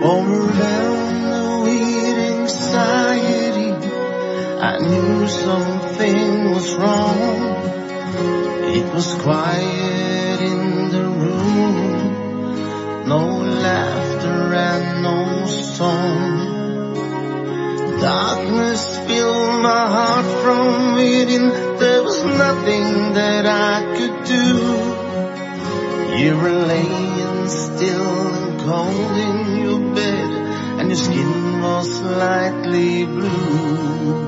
Overwhelmed with anxiety, I knew something was wrong. It was quiet in the room, no laughter and no song. Darkness filled my heart from within. There was nothing that I could do. You were laying still and cold in your bed, and your skin was slightly blue.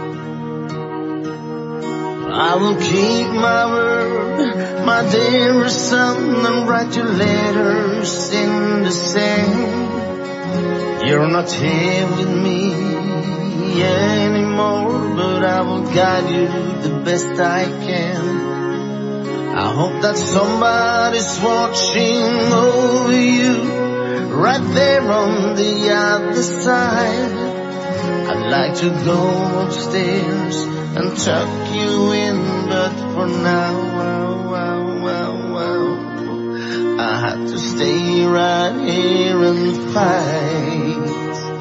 I will keep my word, my dear son, and write your letters in the sand. You're not here with me anymore, but I will guide you the best I can. I hope that somebody's watching over you, right there on the other side. I'd like to go upstairs and tuck you in, but for now, I had to stay right here and fight.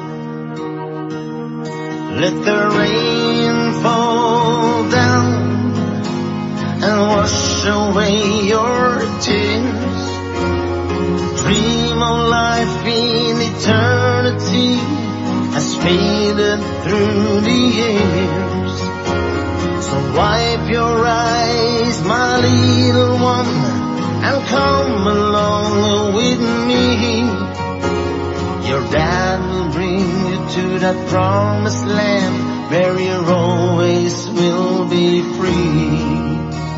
Let the rain fall down and wash away your tears. Dream of life in eternity has faded through the years. So wipe your eyes, my little one, and come along with me. Your dad will bring you to that promised land where you always will be free.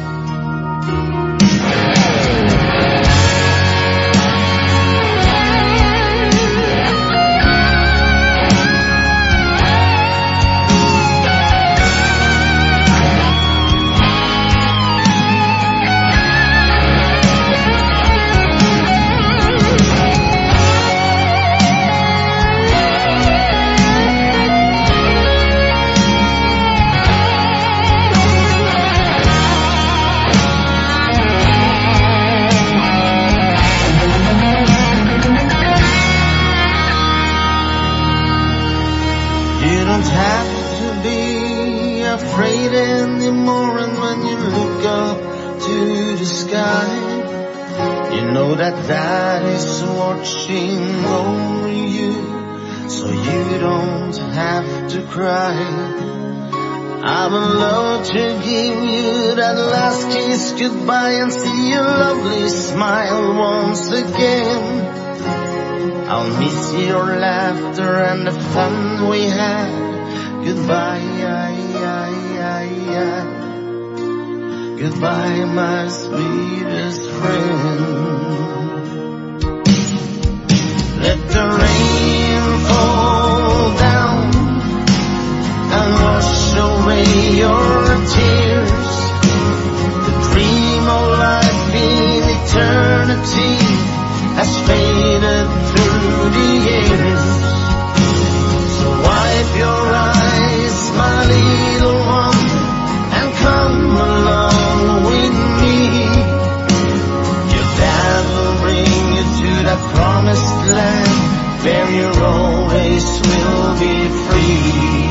You don't have to be afraid anymore, and when you look up to the sky, you know that Dad is watching over you, so you don't have to cry. I would love to give you that last kiss goodbye and see your lovely smile once again. I'll miss your laughter and the fun we had. Goodbye, goodbye, my sweetest friend. Let the rain fall down and wash away your tears. The dream of life in eternity has faded through the years. So wipe your eyes, my little one, and come along with me. Your dad will bring you to that promised land where you always will be free.